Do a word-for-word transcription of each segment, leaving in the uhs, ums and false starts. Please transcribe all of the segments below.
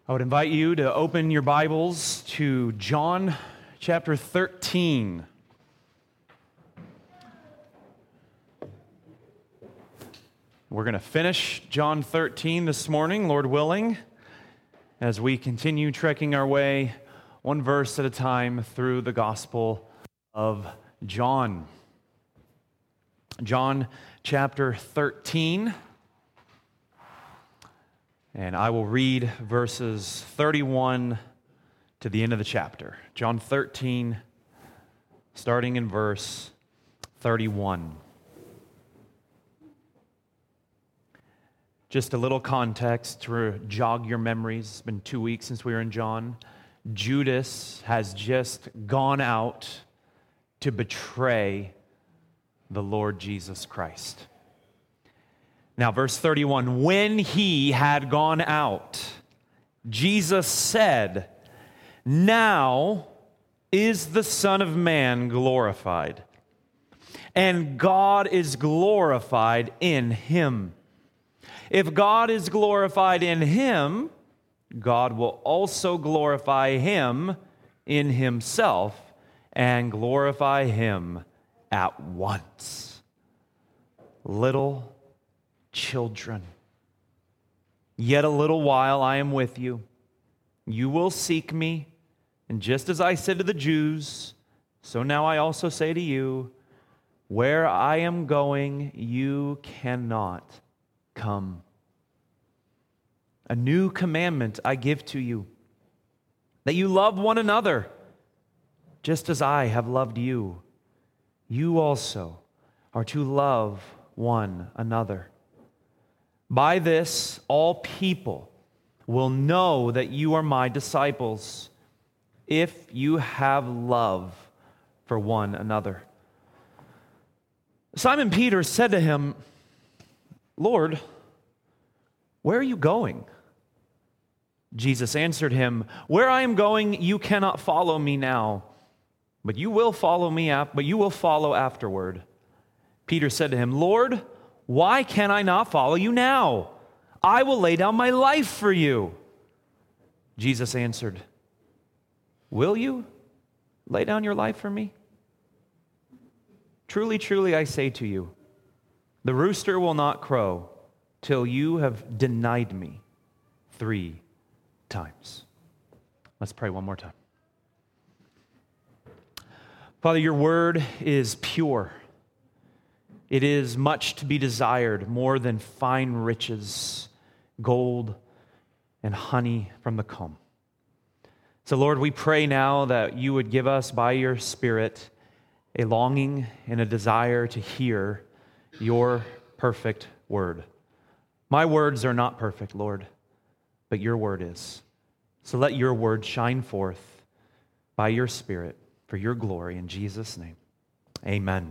I would invite you to open your Bibles to John chapter thirteen. We're going to finish John thirteen this morning, Lord willing, as we continue trekking our way one verse at a time through the Gospel of John. John chapter thirteen. And I will read verses thirty-one to the end of the chapter. John thirteen, starting in verse thirty-one. Just a little context to jog your memories. It's been two weeks since we were in John. Judas has just gone out to betray the Lord Jesus Christ. Now, verse thirty-one, when he had gone out, Jesus said, "Now is the Son of Man glorified, and God is glorified in him. If God is glorified in him, God will also glorify him in himself and glorify him at once." Little children, yet a little while I am with you. You will seek me, and just as I said to the Jews, so now I also say to you, where I am going, you cannot come. A new commandment I give to you, that you love one another, just as I have loved you. You also are to love one another. By this, all people will know that you are my disciples, if you have love for one another. Simon Peter said to him, "Lord, where are you going?" Jesus answered him, "Where I am going, you cannot follow me now, but you will follow me up, but you will follow afterward." Peter said to him, "Lord, why can I not follow you now? I will lay down my life for you." Jesus answered, "Will you lay down your life for me? Truly, truly, I say to you, the rooster will not crow till you have denied me three times." Let's pray one more time. Father, your word is pure. It is much to be desired, more than fine riches, gold, and honey from the comb. So, Lord, we pray now that you would give us, by your Spirit, a longing and a desire to hear your perfect word. My words are not perfect, Lord, but your word is. So let your word shine forth by your Spirit for your glory. In Jesus' name, amen.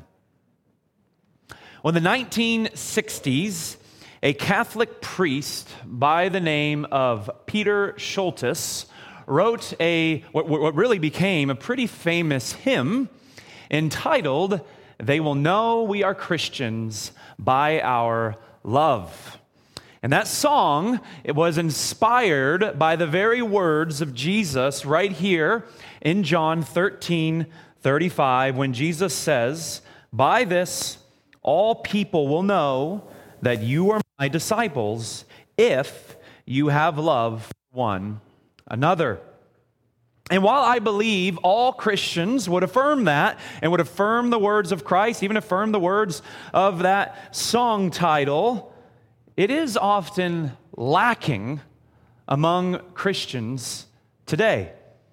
Well, in the nineteen sixties, a Catholic priest by the name of Peter Scholtes wrote a what, what really became a pretty famous hymn entitled, "They Will Know We Are Christians by Our Love." And that song, it was inspired by the very words of Jesus right here in John thirteen thirty-five, when Jesus says, "By this all people will know that you are my disciples if you have love for one another." And while I believe all Christians would affirm that and would affirm the words of Christ, even affirm the words of that song title, it is often lacking among Christians today.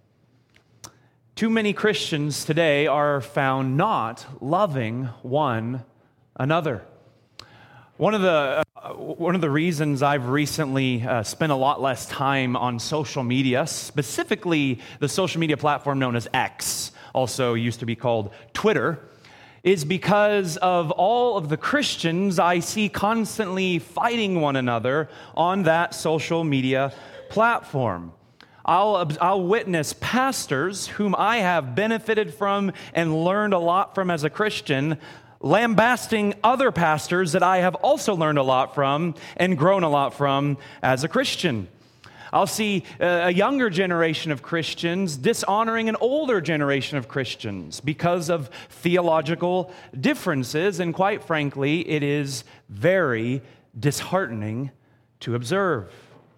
Too many Christians today are found not loving one another. One of the uh, one of the reasons I've recently uh, spent a lot less time on social media, specifically the social media platform known as X, also used to be called Twitter, is because of all of the Christians I see constantly fighting one another on that social media platform. I'll, I'll witness pastors whom I have benefited from and learned a lot from as a Christian lambasting other pastors that I have also learned a lot from and grown a lot from as a Christian. I'll see a younger generation of Christians dishonoring an older generation of Christians because of theological differences, and quite frankly, it is very disheartening to observe.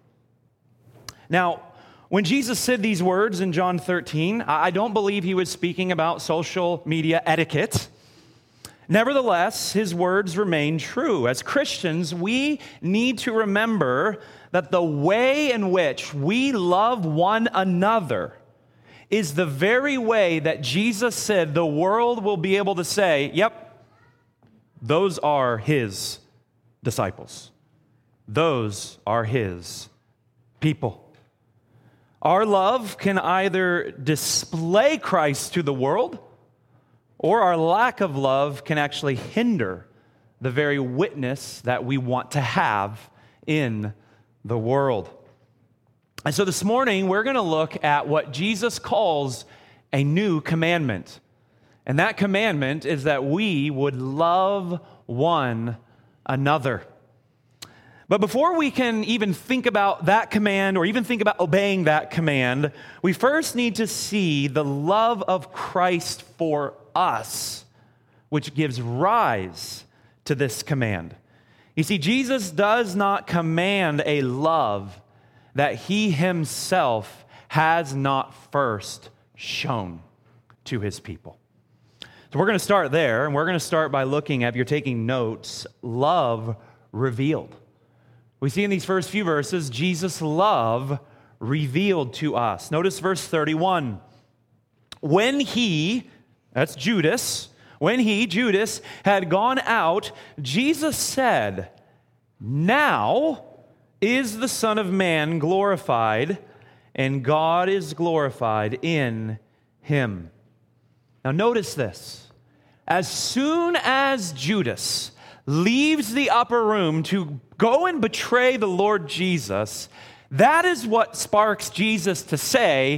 Now, when Jesus said these words in John thirteen, I don't believe he was speaking about social media etiquette. Nevertheless, his words remain true. As Christians, we need to remember that the way in which we love one another is the very way that Jesus said the world will be able to say, yep, those are his disciples. Those are his people. Our love can either display Christ to the world, or our lack of love can actually hinder the very witness that we want to have in the world. And so this morning, we're going to look at what Jesus calls a new commandment. And that commandment is that we would love one another. But before we can even think about that command or even think about obeying that command, we first need to see the love of Christ for us, which gives rise to this command. You see, Jesus does not command a love that he himself has not first shown to his people. So we're going to start there, and we're going to start by looking at, if you're taking notes, love revealed. We see in these first few verses, Jesus' love revealed to us. Notice verse thirty-one. When he, that's Judas, when he, Judas, had gone out, Jesus said, "Now is the Son of Man glorified, and God is glorified in him." Now notice this. As soon as Judas leaves the upper room to go and betray the Lord Jesus, that is what sparks Jesus to say,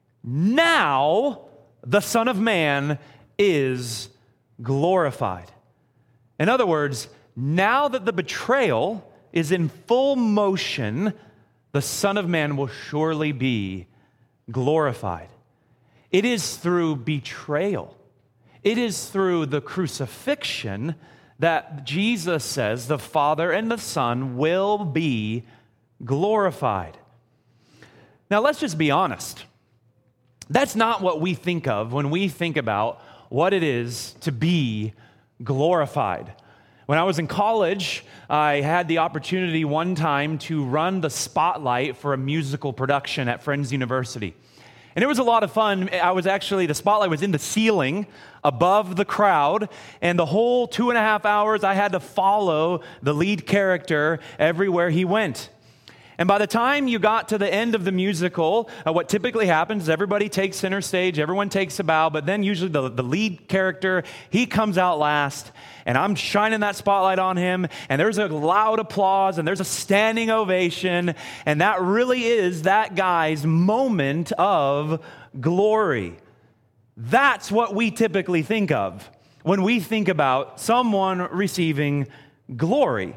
"Now the Son of Man is glorified." In other words, now that the betrayal is in full motion, the Son of Man will surely be glorified. It is through betrayal, it is through the crucifixion that Jesus says the Father and the Son will be glorified. Now, let's just be honest. That's not what we think of when we think about what it is to be glorified. When I was in college, I had the opportunity one time to run the spotlight for a musical production at Friends University. And it was a lot of fun. I was actually, the spotlight was in the ceiling above the crowd, and the whole two and a half hours I had to follow the lead character everywhere he went. And by the time you got to the end of the musical, uh, what typically happens is everybody takes center stage, everyone takes a bow, but then usually the, the lead character, he comes out last, and I'm shining that spotlight on him, and there's a loud applause, and there's a standing ovation, and that really is that guy's moment of glory. That's what we typically think of when we think about someone receiving glory.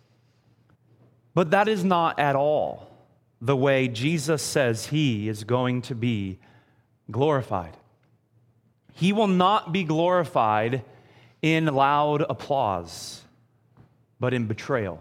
But that is not at all the way Jesus says he is going to be glorified. He will not be glorified in loud applause, but in betrayal.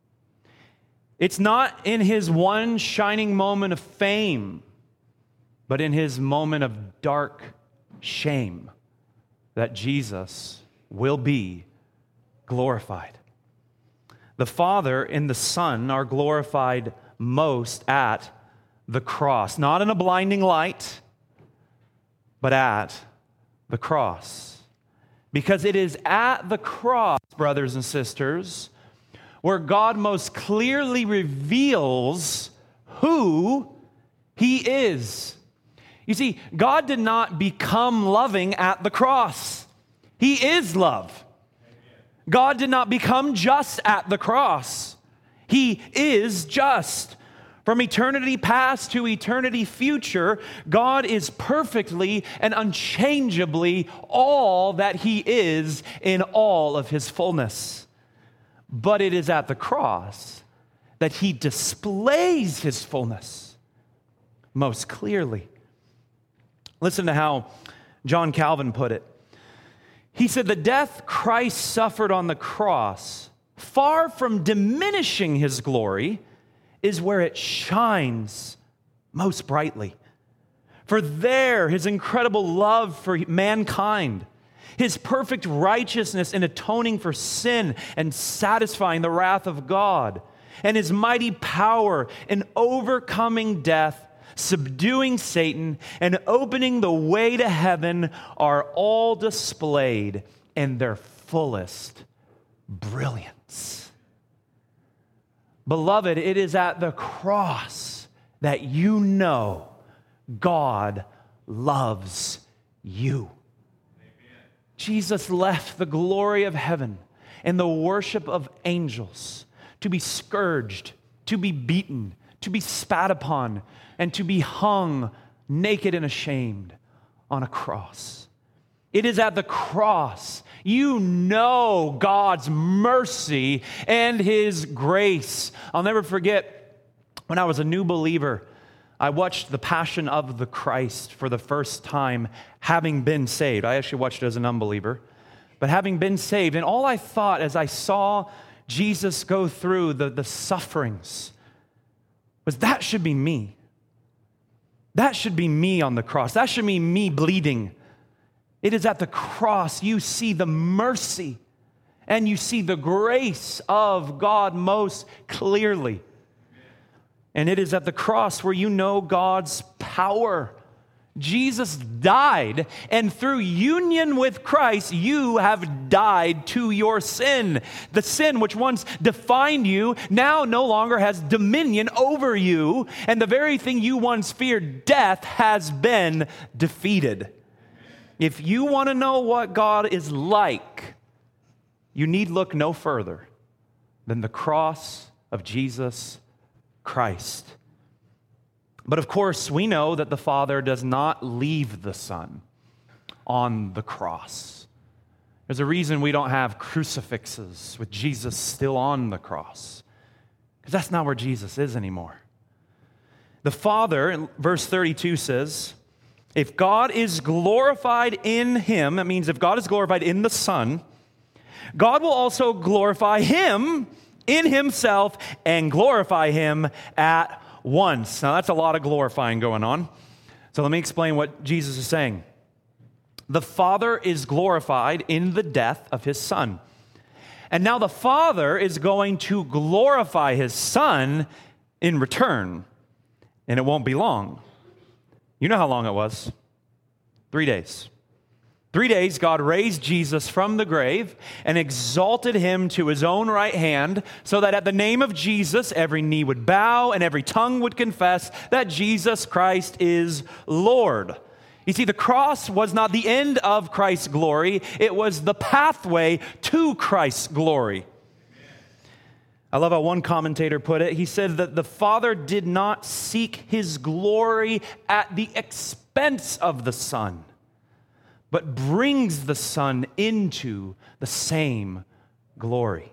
It's not in his one shining moment of fame, but in his moment of dark shame that Jesus will be glorified. The Father and the Son are glorified most at the cross, not in a blinding light, but at the cross. Because it is at the cross, brothers and sisters, where God most clearly reveals who he is. You see, God did not become loving at the cross. He is love. God did not become just at the cross. He is just. From eternity past to eternity future, God is perfectly and unchangeably all that he is in all of his fullness. But it is at the cross that he displays his fullness most clearly. Listen to how John Calvin put it. He said, the death Christ suffered on the cross, far from diminishing his glory, is where it shines most brightly. For there, his incredible love for mankind, his perfect righteousness in atoning for sin and satisfying the wrath of God, and his mighty power in overcoming death, subduing Satan, and opening the way to heaven are all displayed in their fullest brilliance. Beloved, it is at the cross that you know God loves you. Amen. Jesus left the glory of heaven and the worship of angels to be scourged, to be beaten, to be spat upon, and to be hung naked and ashamed on a cross. It is at the cross you know God's mercy and his grace. I'll never forget when I was a new believer, I watched The Passion of the Christ for the first time, having been saved. I actually watched it as an unbeliever, but having been saved. And all I thought as I saw Jesus go through the, the sufferings was that should be me. That should be me on the cross. That should be me bleeding. It is at the cross you see the mercy and you see the grace of God most clearly. And it is at the cross where you know God's power. Jesus died, and through union with Christ, you have died to your sin. The sin which once defined you now no longer has dominion over you, and the very thing you once feared, death, has been defeated. If you want to know what God is like, you need look no further than the cross of Jesus Christ. But of course, we know that the Father does not leave the Son on the cross. There's a reason we don't have crucifixes with Jesus still on the cross, because that's not where Jesus is anymore. The Father, in verse thirty-two says, if God is glorified in him, that means if God is glorified in the Son, God will also glorify him in himself and glorify him at once. Now that's a lot of glorifying going on. So let me explain what Jesus is saying. The Father is glorified in the death of his Son. And now the Father is going to glorify his Son in return. And it won't be long. You know how long it was. Three days. Three days, God raised Jesus from the grave and exalted him to his own right hand so that at the name of Jesus, every knee would bow and every tongue would confess that Jesus Christ is Lord. You see, the cross was not the end of Christ's glory. It was the pathway to Christ's glory. I love how one commentator put it. He said that the Father did not seek his glory at the expense of the Son, but brings the Son into the same glory.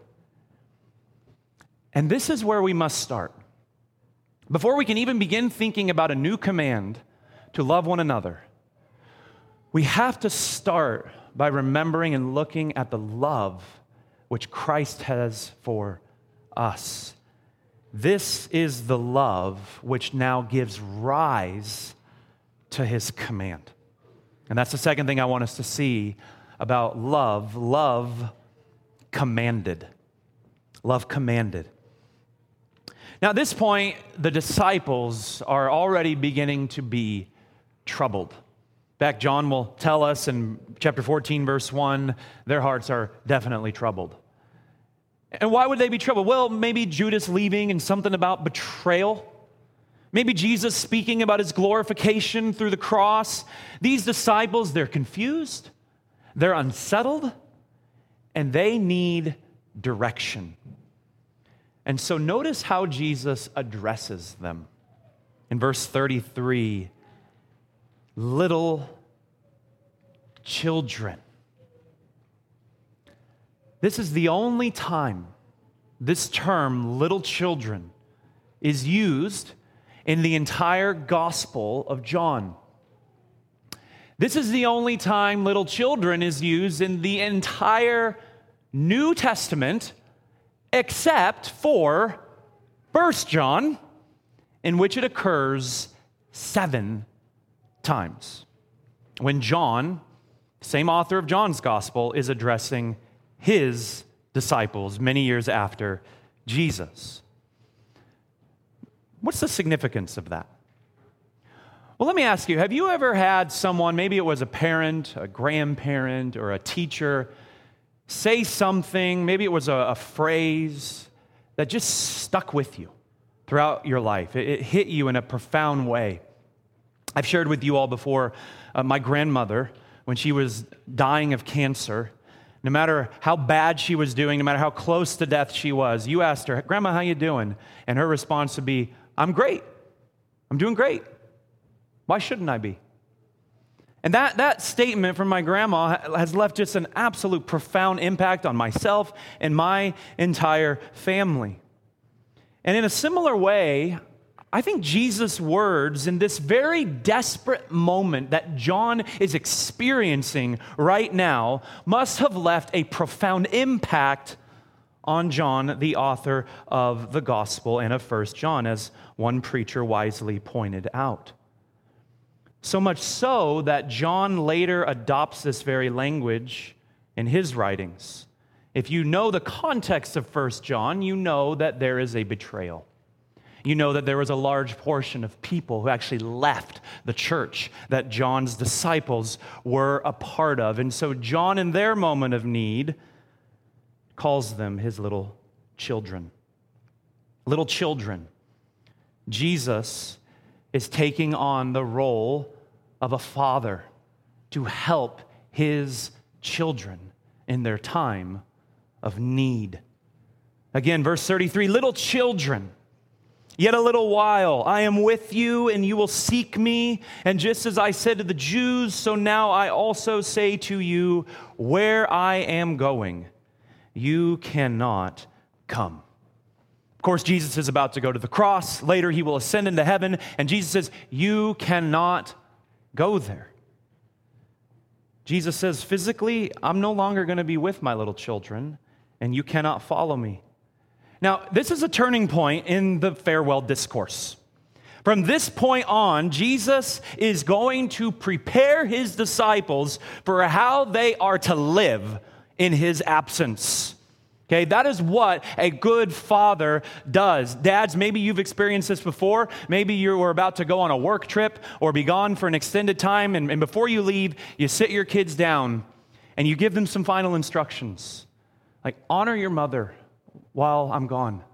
And this is where we must start. Before we can even begin thinking about a new command to love one another, we have to start by remembering and looking at the love which Christ has for us. This is the love which now gives rise to his command. And that's the second thing I want us to see about love. Love commanded. Love commanded. Now, at this point, the disciples are already beginning to be troubled. In fact, John will tell us in chapter fourteen, verse one, their hearts are definitely troubled. And why would they be troubled? Well, maybe Judas leaving and something about betrayal. Maybe Jesus speaking about his glorification through the cross. These disciples, they're confused, they're unsettled, and they need direction. And so notice how Jesus addresses them. In verse thirty-three, little children. This is the only time this term, little children, is used in the entire Gospel of John. This is the only time little children is used in the entire New Testament, except for First John, in which it occurs seven times. When John, same author of John's Gospel, is addressing his disciples many years after Jesus. What's the significance of that? Well, let me ask you, have you ever had someone, maybe it was a parent, a grandparent, or a teacher, say something, maybe it was a, a phrase that just stuck with you throughout your life? It, it hit you in a profound way. I've shared with you all before, uh, my grandmother, when she was dying of cancer, no matter how bad she was doing, no matter how close to death she was, you asked her, "Grandma, how you doing?" And her response would be, "I'm great. I'm doing great. Why shouldn't I be?" And that, that statement from my grandma has left just an absolute profound impact on myself and my entire family. And in a similar way, I think Jesus' words in this very desperate moment that John is experiencing right now must have left a profound impact on John, the author of the Gospel and of First John, as one preacher wisely pointed out. So much so that John later adopts this very language in his writings. If you know the context of First John, you know that there is a betrayal. You know that there was a large portion of people who actually left the church that John's disciples were a part of. And so John, in their moment of need, calls them his little children. Little children. Jesus is taking on the role of a father to help his children in their time of need. Again, verse thirty-three, little children, yet a little while I am with you, and you will seek me. And just as I said to the Jews, so now I also say to you, where I am going, you cannot come. Of course, Jesus is about to go to the cross. Later, he will ascend into heaven. And Jesus says, you cannot go there. Jesus says, physically, I'm no longer going to be with my little children, and you cannot follow me. Now, this is a turning point in the farewell discourse. From this point on, Jesus is going to prepare his disciples for how they are to live in his absence. Okay, that is what a good father does. Dads, maybe you've experienced this before. Maybe you were about to go on a work trip or be gone for an extended time, and, and before you leave, you sit your kids down and you give them some final instructions. Like, honor your mother while I'm gone.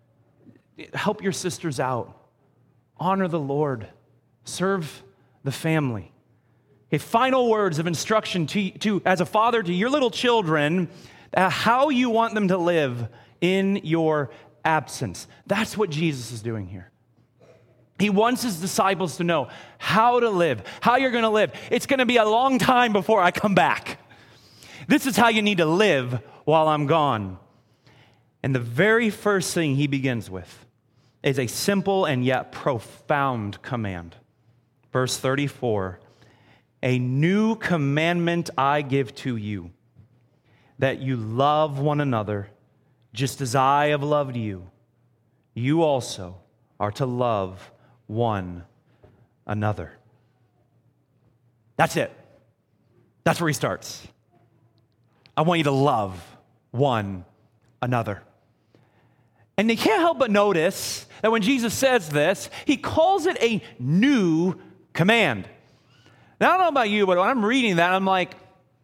Help your sisters out. Honor the Lord. Serve the family. Okay, final words of instruction to, to as a father to your little children, uh, how you want them to live in your absence. That's what Jesus is doing here. He wants his disciples to know how to live, how you're going to live. It's going to be a long time before I come back. This is how you need to live while I'm gone. And the very first thing he begins with is a simple and yet profound command. Verse thirty-four, a new commandment I give to you, that you love one another just as I have loved you. You also are to love one another. That's it. That's where he starts. I want you to love one another. And you can't help but notice that when Jesus says this, he calls it a new command. Now, I don't know about you, but when I'm reading that, I'm like,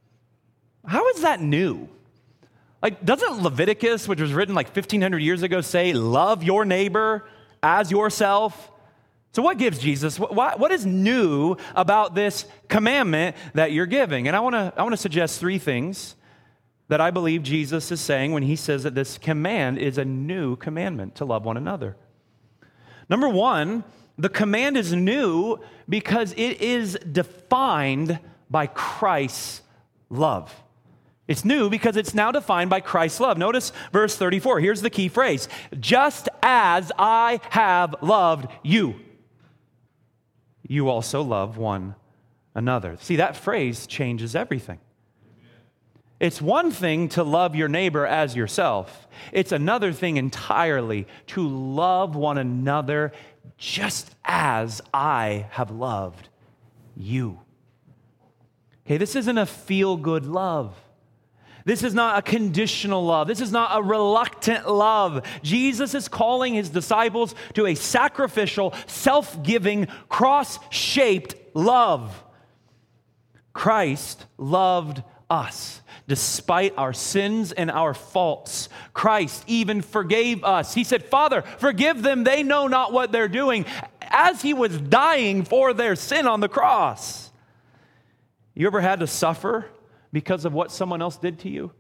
how is that new? Like, doesn't Leviticus, which was written like fifteen hundred years ago, say, love your neighbor as yourself? So what gives Jesus? What, what is new about this commandment that you're giving? And I want to I want to suggest three things that I believe Jesus is saying when he says that this command is a new commandment to love one another. Number one, the command is new because it is defined by Christ's love. It's new because it's now defined by Christ's love. Notice verse thirty-four. Here's the key phrase. Just as I have loved you, you also love one another. See, that phrase changes everything. It's one thing to love your neighbor as yourself. It's another thing entirely to love one another just as I have loved you. Okay, this isn't a feel-good love. This is not a conditional love. This is not a reluctant love. Jesus is calling his disciples to a sacrificial, self-giving, cross-shaped love. Christ loved us despite our sins and our faults. Christ even forgave us. He said, Father, forgive them. They know not what they're doing, as he was dying for their sin on the cross. You ever had to suffer because of what someone else did to you?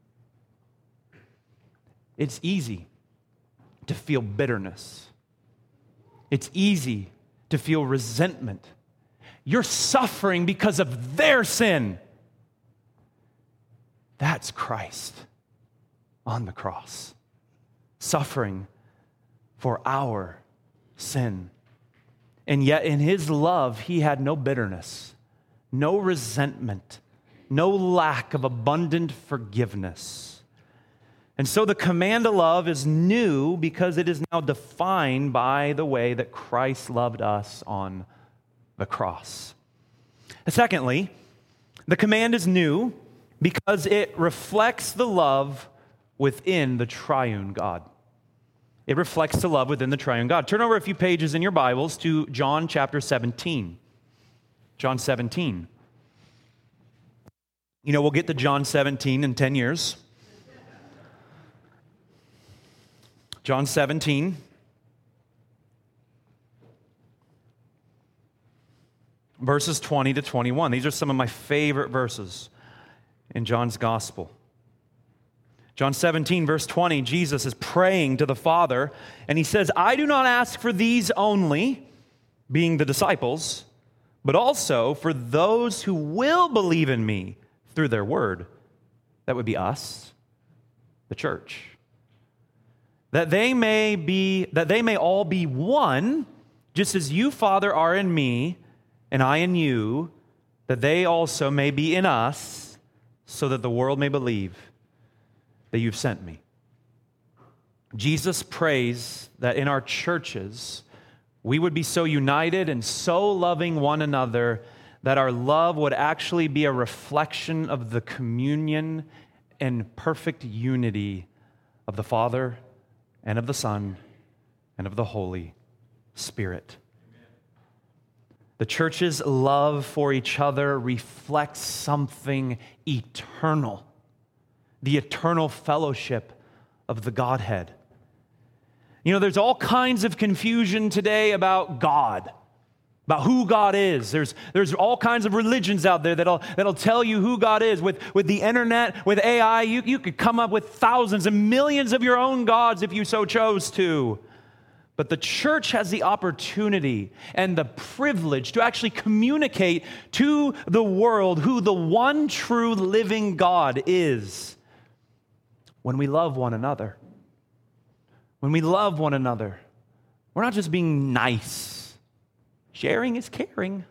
It's easy to feel bitterness. It's easy to feel resentment. You're suffering because of their sin. That's Christ on the cross, suffering for our sin. And yet in his love, he had no bitterness, no resentment, no lack of abundant forgiveness. And so the command to love is new because it is now defined by the way that Christ loved us on the cross. Secondly, the command is new because it reflects the love within the triune God. It reflects the love within the triune God. Turn over a few pages in your Bibles to John chapter seventeen. John seventeen. You know, we'll get to John seventeen in ten years. John seventeen. Verses twenty to twenty-one. These are some of my favorite verses in John's gospel. John seventeen, verse twenty, Jesus is praying to the Father, and he says, I do not ask for these only, being the disciples, but also for those who will believe in me through their word. That would be us, the church. That they may be, that they may all be one, just as you, Father, are in me, and I in you, that they also may be in us, so that the world may believe that you've sent me. Jesus prays that in our churches, we would be so united and so loving one another that our love would actually be a reflection of the communion and perfect unity of the Father and of the Son and of the Holy Spirit. The church's love for each other reflects something eternal, the eternal fellowship of the Godhead. You know, there's all kinds of confusion today about God, about who God is. There's, there's all kinds of religions out there that'll, that'll tell you who God is. With, with the internet, with A I, you, you could come up with thousands and millions of your own gods if you so chose to. But the church has the opportunity and the privilege to actually communicate to the world who the one true living God is when we love one another. When we love one another, we're not just being nice. Sharing is caring.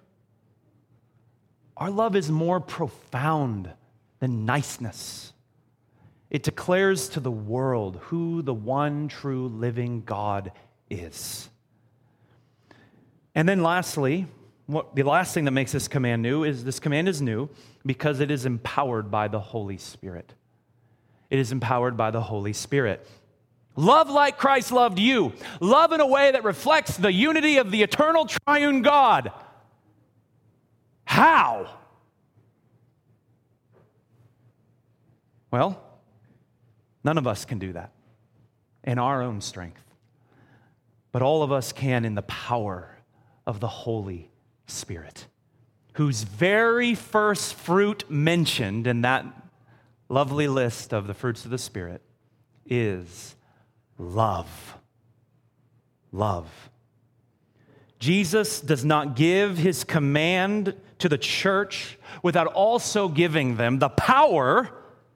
Our love is more profound than niceness. It declares to the world who the one true living God is. And then lastly, what the last thing that makes this command new is this command is new because it is empowered by the Holy Spirit. It is empowered by the Holy Spirit. Love like Christ loved you. Love in a way that reflects the unity of the eternal triune God. How? Well, none of us can do that in our own strength. But all of us can in the power of the Holy Spirit, whose very first fruit mentioned in that lovely list of the fruits of the Spirit is love. Love. Jesus does not give his command to the church without also giving them the power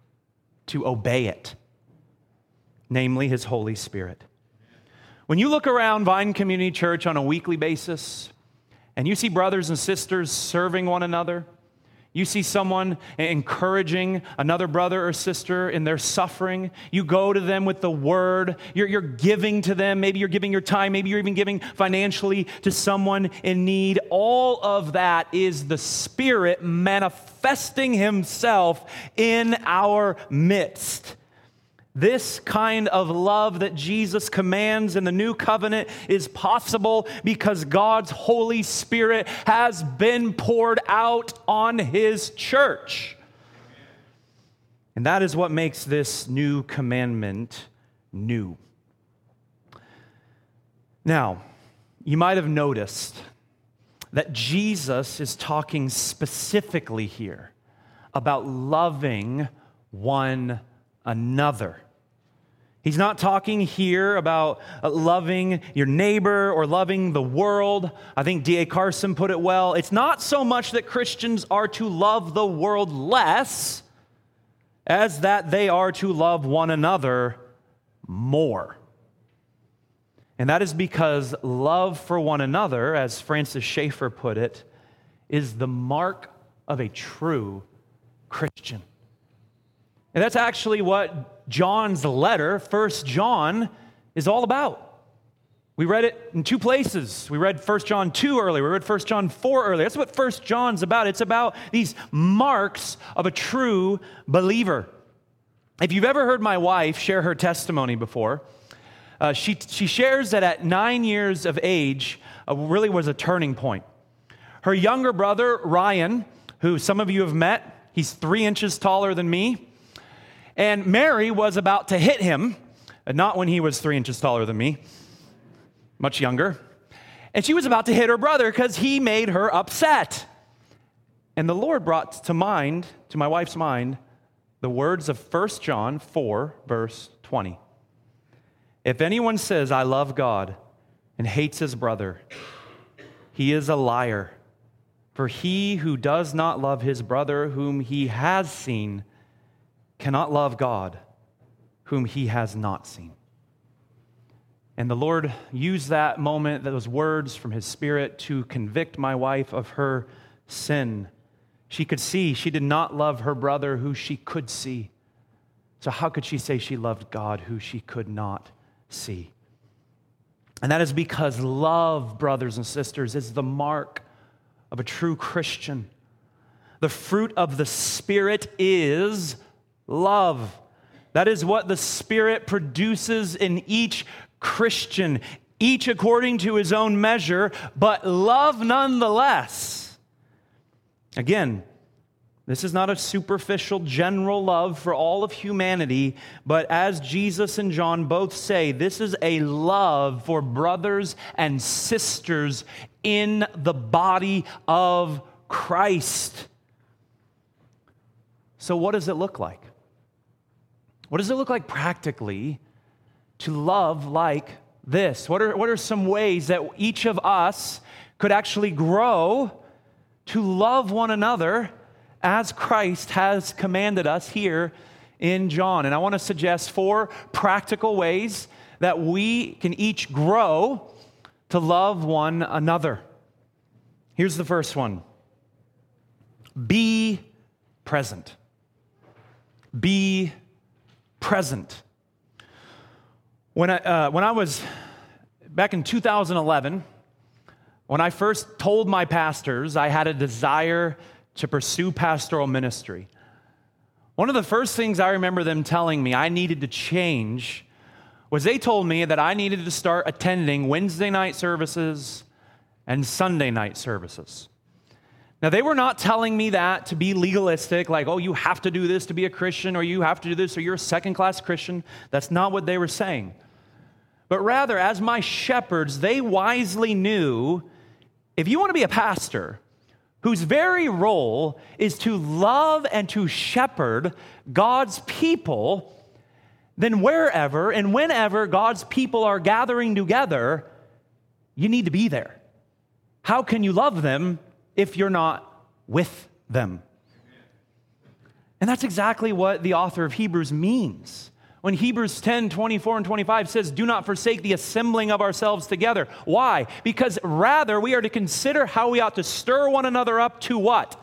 to obey it, namely His Holy Spirit. When you look around Vine Community Church on a weekly basis, and you see brothers and sisters serving one another, you see someone encouraging another brother or sister in their suffering, you go to them with the word, you're, you're giving to them, maybe you're giving your time, maybe you're even giving financially to someone in need. All of that is the Spirit manifesting Himself in our midst. This kind of love that Jesus commands in the new covenant is possible because God's Holy Spirit has been poured out on His church. And that is what makes this new commandment new. Now, you might have noticed that Jesus is talking specifically here about loving one another. He's not talking here about loving your neighbor or loving the world. I think D A Carson put it well. It's not so much that Christians are to love the world less as that they are to love one another more. And that is because love for one another, as Francis Schaeffer put it, is the mark of a true Christian. And that's actually what John's letter, First John, is all about. We read it in two places. We read First John two earlier. We read First John four earlier. That's what First John's about. It's about these marks of a true believer. If you've ever heard my wife share her testimony before, uh, she, she shares that at nine years of age uh, really was a turning point. Her younger brother, Ryan, who some of you have met, he's three inches taller than me. And Mary was about to hit him, not when he was three inches taller than me, much younger. And she was about to hit her brother because he made her upset. And the Lord brought to mind, to my wife's mind, the words of First John four, verse twenty. If anyone says, I love God, and hates his brother, he is a liar. For he who does not love his brother whom he has seen cannot love God, whom He has not seen. And the Lord used that moment, those words from His Spirit, to convict my wife of her sin. She could see she did not love her brother who she could see. So how could she say she loved God who she could not see? And that is because love, brothers and sisters, is the mark of a true Christian. The fruit of the Spirit is love. That is what the Spirit produces in each Christian, each according to his own measure, but love nonetheless. Again, this is not a superficial general love for all of humanity, but as Jesus and John both say, this is a love for brothers and sisters in the body of Christ. So what does it look like? What does it look like practically to love like this? What are, what are some ways that each of us could actually grow to love one another as Christ has commanded us here in John? And I want to suggest four practical ways that we can each grow to love one another. Here's the first one. Be present. Be present. When I, uh, when I was back in two thousand eleven, when I first told my pastors I had a desire to pursue pastoral ministry, one of the first things I remember them telling me I needed to change was they told me that I needed to start attending Wednesday night services and Sunday night services. Now, they were not telling me that to be legalistic, like, oh, you have to do this to be a Christian, or you have to do this, or you're a second-class Christian. That's not what they were saying. But rather, as my shepherds, they wisely knew, if you want to be a pastor whose very role is to love and to shepherd God's people, then wherever and whenever God's people are gathering together, you need to be there. How can you love them if you're not with them? And that's exactly what the author of Hebrews means. When Hebrews ten, twenty-four and twenty-five says, do not forsake the assembling of ourselves together. Why? Because rather we are to consider how we ought to stir one another up to what?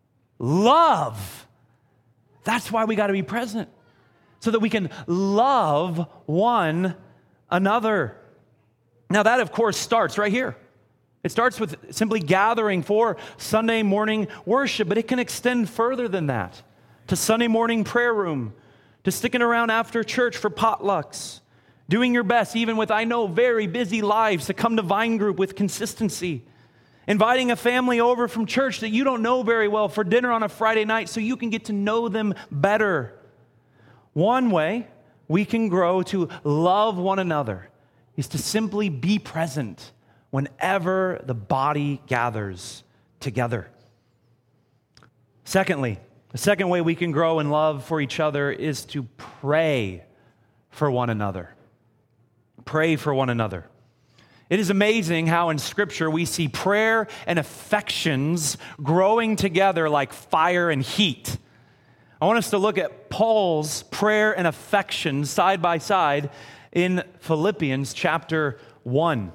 Love. That's why we got to be present. So that we can love one another. Now that, of course, starts right here. It starts with simply gathering for Sunday morning worship, but it can extend further than that to Sunday morning prayer room, to sticking around after church for potlucks, doing your best, even with, I know, very busy lives, to come to Vine Group with consistency, inviting a family over from church that you don't know very well for dinner on a Friday night so you can get to know them better. One way we can grow to love one another is to simply be present whenever the body gathers together. Secondly, the second way we can grow in love for each other is to pray for one another. Pray for one another. It is amazing how in Scripture we see prayer and affections growing together like fire and heat. I want us to look at Paul's prayer and affection side by side in Philippians chapter one.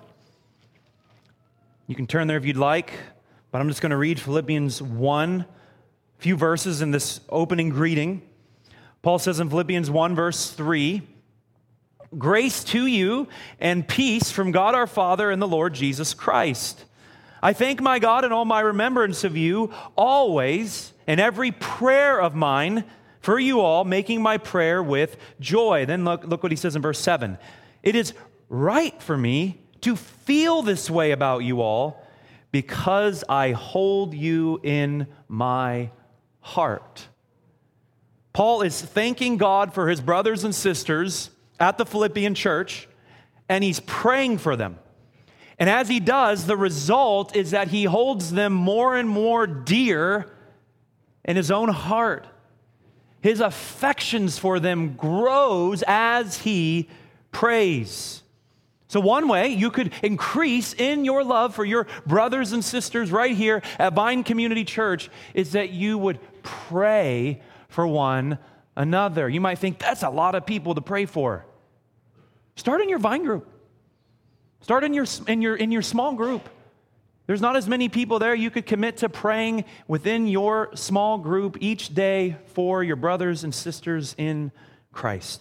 You can turn there if you'd like, but I'm just going to read Philippians one. A few verses in this opening greeting. Paul says in Philippians one, verse three, grace to you and peace from God our Father and the Lord Jesus Christ. I thank my God in all my remembrance of you, always, in every prayer of mine, for you all, making my prayer with joy. Then look, look what he says in verse seven. It is right for me to feel this way about you all, because I hold you in my heart. Paul is thanking God for his brothers and sisters at the Philippian church, and he's praying for them. And as he does, the result is that he holds them more and more dear in his own heart. His affections for them grows as he prays. So one way you could increase in your love for your brothers and sisters right here at Vine Community Church is that you would pray for one another. You might think that's a lot of people to pray for. Start in your Vine group. Start in your in your in your small group. There's not as many people there. You could commit to praying within your small group each day for your brothers and sisters in Christ.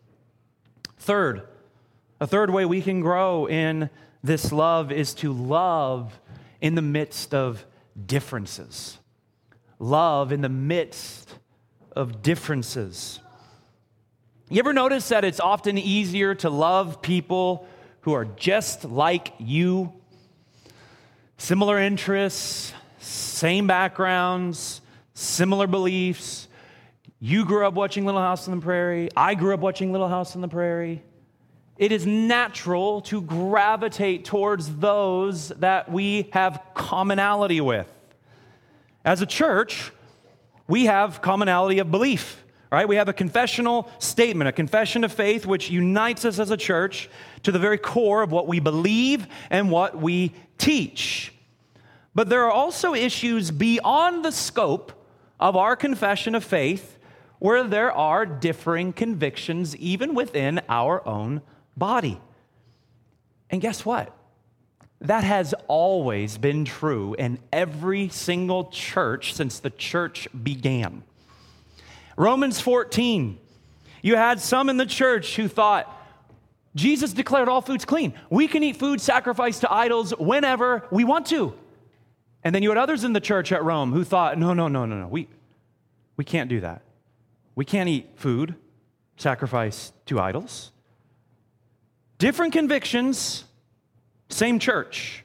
Third, a third way we can grow in this love is to love in the midst of differences. Love in the midst of differences. You ever notice that it's often easier to love people who are just like you? Similar interests, same backgrounds, similar beliefs. You grew up watching Little House on the Prairie. I grew up watching Little House on the Prairie. It is natural to gravitate towards those that we have commonality with. As a church, we have commonality of belief, right? We have a confessional statement, a confession of faith, which unites us as a church to the very core of what we believe and what we teach. But there are also issues beyond the scope of our confession of faith where there are differing convictions even within our own body. And guess what? That has always been true in every single church since the church began. Romans fourteen, you had some in the church who thought, Jesus declared all foods clean. We can eat food sacrificed to idols whenever we want to. And then you had others in the church at Rome who thought, no, no, no, no, no, we, we can't do that. We can't eat food sacrificed to idols. Different convictions, same church.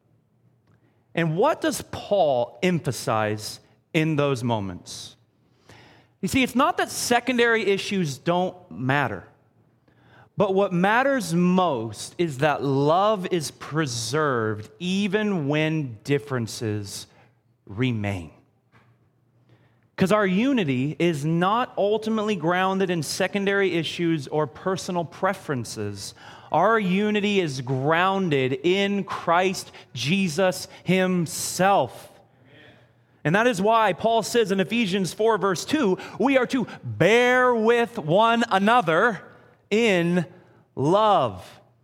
And what does Paul emphasize in those moments? You see, it's not that secondary issues don't matter, but what matters most is that love is preserved even when differences remain. Because our unity is not ultimately grounded in secondary issues or personal preferences. Our unity is grounded in Christ Jesus himself. And that is why Paul says in Ephesians four, verse two, we are to bear with one another in love.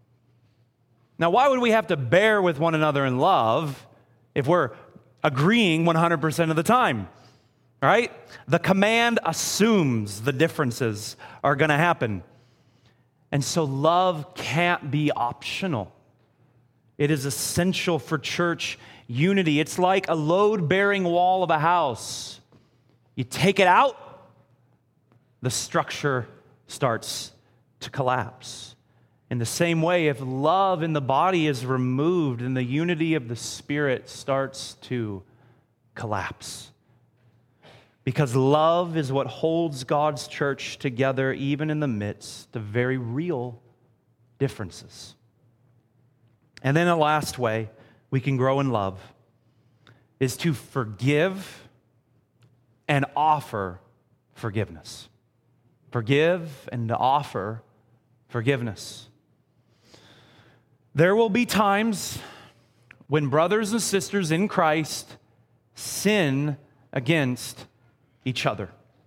Now, why would we have to bear with one another in love if we're agreeing one hundred percent of the time? Right? The command assumes the differences are going to happen. And so love can't be optional. It is essential for church unity. It's like a load-bearing wall of a house. You take it out, the structure starts to collapse. In the same way, if love in the body is removed, then the unity of the Spirit starts to collapse. Because love is what holds God's church together, even in the midst of very real differences. And then a last way we can grow in love is to forgive and offer forgiveness. Forgive and to offer forgiveness. There will be times when brothers and sisters in Christ sin against each other.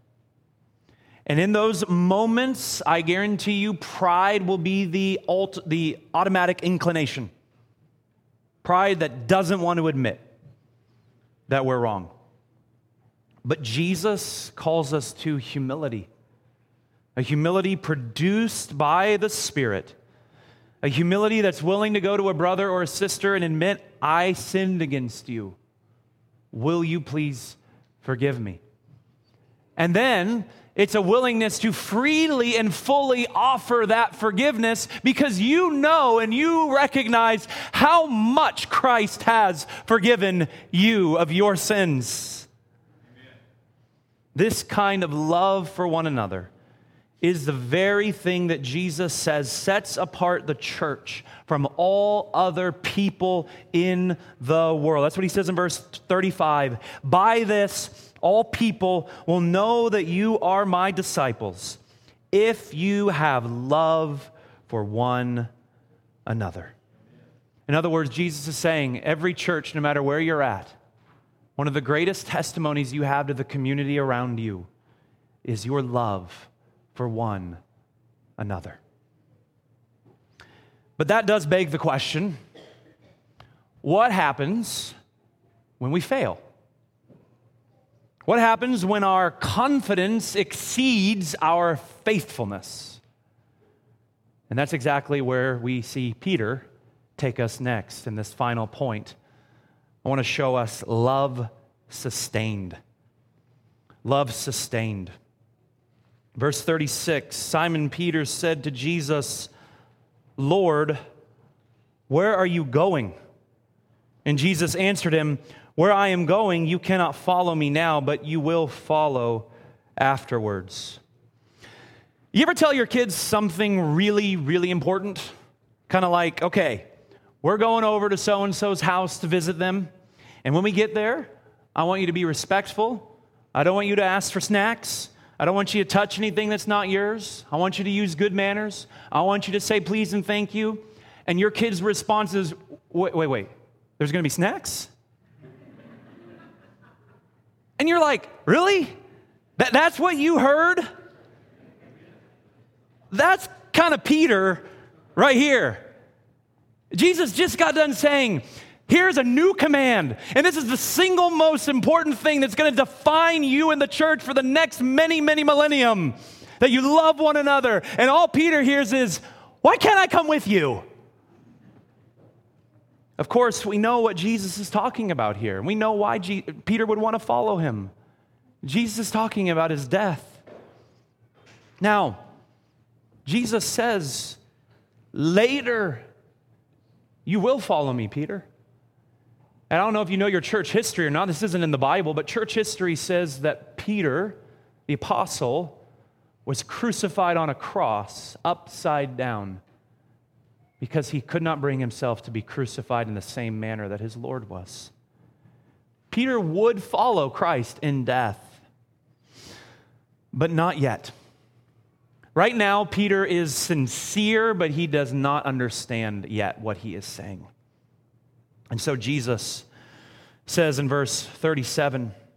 And in those moments, I guarantee you, pride will be the, ult- the automatic inclination. Pride that doesn't want to admit that we're wrong. But Jesus calls us to humility. A humility produced by the Spirit. A humility that's willing to go to a brother or a sister and admit, I sinned against you. Will you please forgive me? And then it's a willingness to freely and fully offer that forgiveness because you know and you recognize how much Christ has forgiven you of your sins. Amen. This kind of love for one another is the very thing that Jesus says sets apart the church from all other people in the world. That's what he says in verse thirty-five. By this, all people will know that you are my disciples if you have love for one another. In other words, Jesus is saying, every church, no matter where you're at, one of the greatest testimonies you have to the community around you is your love for one another. But that does beg the question, what happens when we fail? What happens when our confidence exceeds our faithfulness? And that's exactly where we see Peter take us next in this final point. I want to show us love sustained. Love sustained. Verse thirty-six, Simon Peter said to Jesus, Lord, where are you going? And Jesus answered him, where I am going, you cannot follow me now, but you will follow afterwards. You ever tell your kids something really, really important? Kind of like, okay, we're going over to so-and-so's house to visit them, and when we get there, I want you to be respectful. I don't want you to ask for snacks. I don't want you to touch anything that's not yours. I want you to use good manners. I want you to say please and thank you. And your kid's response is, wait, wait, wait, there's going to be snacks? And you're like, really? That, that's what you heard? That's kind of Peter right here. Jesus just got done saying, here's a new command, and this is the single most important thing that's going to define you in the church for the next many, many millennium, that you love one another. And all Peter hears is, why can't I come with you? Of course, we know what Jesus is talking about here. We know why G- Peter would want to follow him. Jesus is talking about his death. Now, Jesus says, later, you will follow me, Peter. And I don't know if you know your church history or not. This isn't in the Bible, but church history says that Peter, the apostle, was crucified on a cross upside down because he could not bring himself to be crucified in the same manner that his Lord was. Peter would follow Christ in death, but not yet. Right now, Peter is sincere, but he does not understand yet what he is saying. And so Jesus says in verse thirty-seven,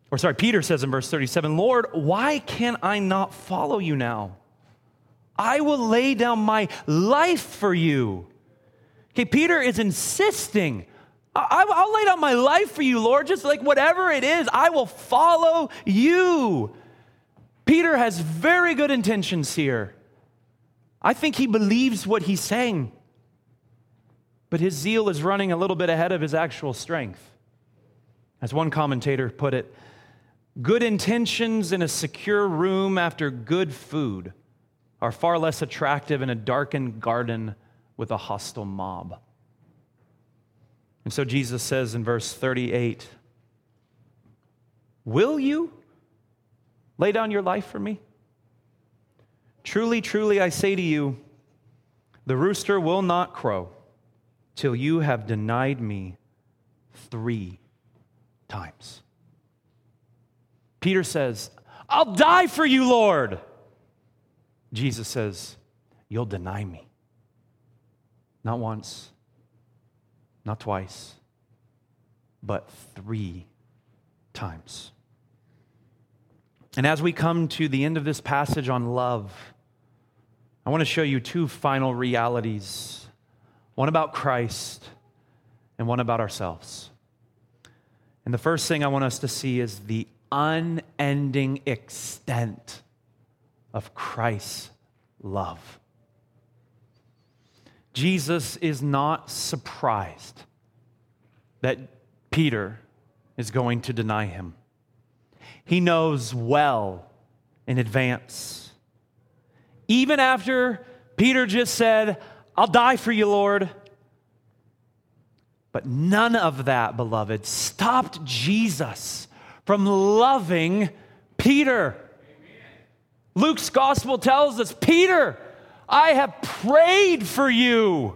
Or sorry, Peter says in verse thirty-seven, Lord, why can I not follow you now? I will lay down my life for you. Okay, Peter is insisting, I, I'll lay down my life for you, Lord, just like whatever it is, I will follow you. Peter has very good intentions here. I think he believes what he's saying, but his zeal is running a little bit ahead of his actual strength. As one commentator put it, good intentions in a secure room after good food are far less attractive in a darkened garden with a hostile mob. And so Jesus says in verse thirty-eight, will you lay down your life for me? Truly, truly, I say to you, the rooster will not crow till you have denied me three times. Peter says, I'll die for you, Lord. Jesus says, you'll deny me. Not once, not twice, but three times. And as we come to the end of this passage on love, I want to show you two final realities, one about Christ and one about ourselves. And the first thing I want us to see is the unending extent of Christ's love. Jesus is not surprised that Peter is going to deny him. He knows well in advance. Even after Peter just said, I'll die for you, Lord. But none of that, beloved, stopped Jesus from loving Peter. Luke's gospel tells us, Peter, I have prayed for you.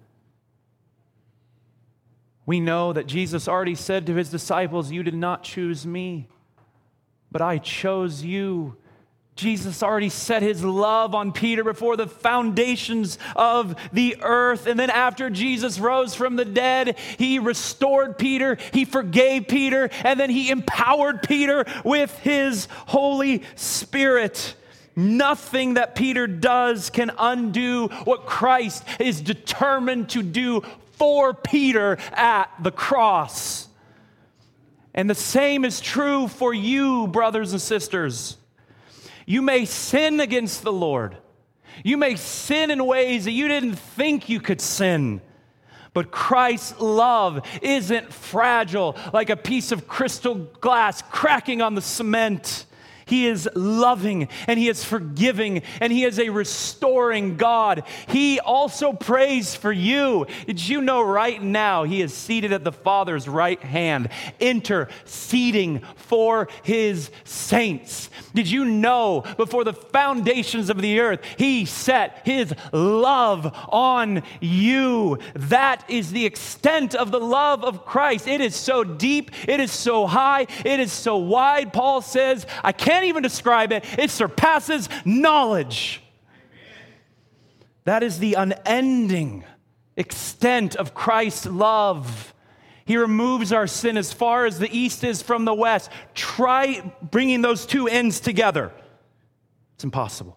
We know that Jesus already said to his disciples, you did not choose me, but I chose you. Jesus already set his love on Peter before the foundations of the earth. And then after Jesus rose from the dead, he restored Peter, he forgave Peter, and then he empowered Peter with his Holy Spirit. Nothing that Peter does can undo what Christ is determined to do for Peter at the cross. And the same is true for you, brothers and sisters. You may sin against the Lord. You may sin in ways that you didn't think you could sin. But Christ's love isn't fragile like a piece of crystal glass cracking on the cement. He is loving and he is forgiving and he is a restoring God. He also prays for you. Did you know right now he is seated at the Father's right hand, interceding for his saints? Did you know before the foundations of the earth, he set his love on you? That is the extent of the love of Christ. It is so deep, it is so high, it is so wide. Paul says, I can't even describe it. It surpasses knowledge. Amen. That is the unending extent of Christ's love. He removes our sin as far as the east is from the west. Try bringing those two ends together. It's impossible.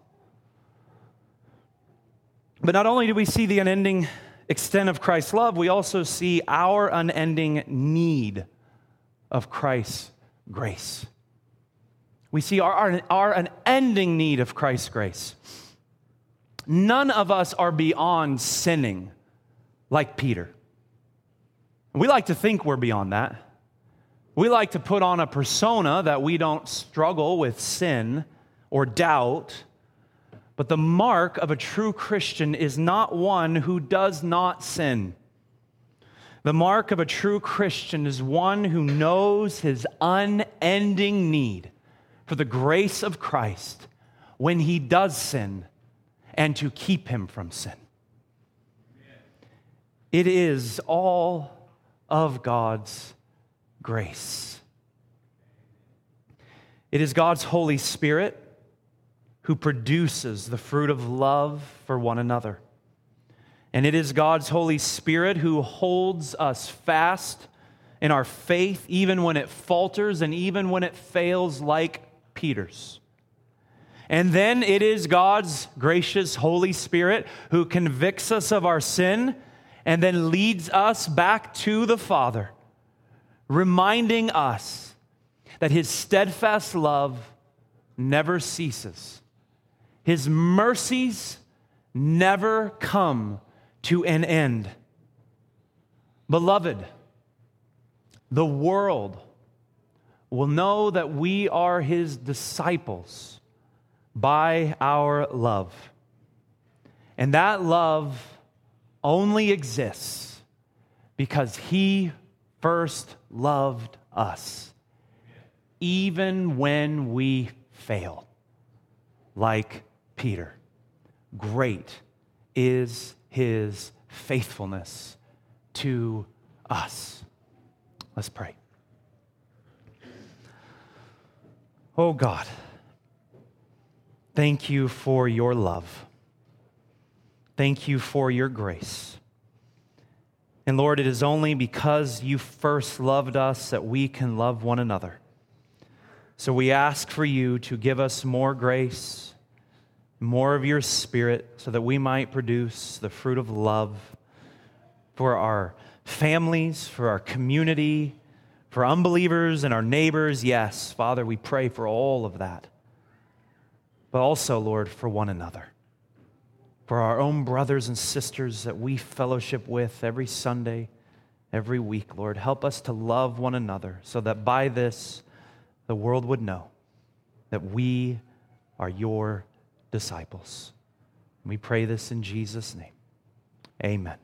But not only do we see the unending extent of Christ's love, we also see our unending need of Christ's grace. We see our, our, our unending need of Christ's grace. None of us are beyond sinning like Peter. We like to think we're beyond that. We like to put on a persona that we don't struggle with sin or doubt. But the mark of a true Christian is not one who does not sin. The mark of a true Christian is one who knows his unending need for the grace of Christ when he does sin and to keep him from sin. It is all of God's grace. It is God's Holy Spirit who produces the fruit of love for one another. And it is God's Holy Spirit who holds us fast in our faith, even when it falters and even when it fails like Peter's. And then it is God's gracious Holy Spirit who convicts us of our sin and then leads us back to the Father, reminding us that His steadfast love never ceases. His mercies never come to an end. Beloved, the world will know that we are His disciples by our love. And that love only exists because He first loved us, even when we fail, like Peter. Great is His faithfulness to us. Let's pray. Oh God, thank you for your love. Thank you for your grace. And Lord, it is only because you first loved us that we can love one another. So we ask for you to give us more grace, more of your Spirit, so that we might produce the fruit of love for our families, for our community, for unbelievers and our neighbors. Yes, Father, we pray for all of that. But also, Lord, for one another, for our own brothers and sisters that we fellowship with every Sunday, every week. Lord, help us to love one another so that by this, the world would know that we are your disciples. We pray this in Jesus' name. Amen.